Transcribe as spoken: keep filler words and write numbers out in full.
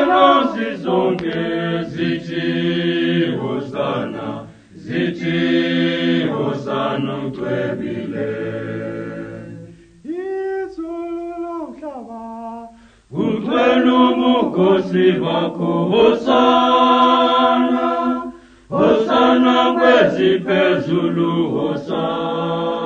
Zeno zizonke zithi Hosana, zithi Hosana ucwebile. Izulu lomhlaba Ucwele ubukhosi bakho Hosana, Hosana kweziphezulu Hosana.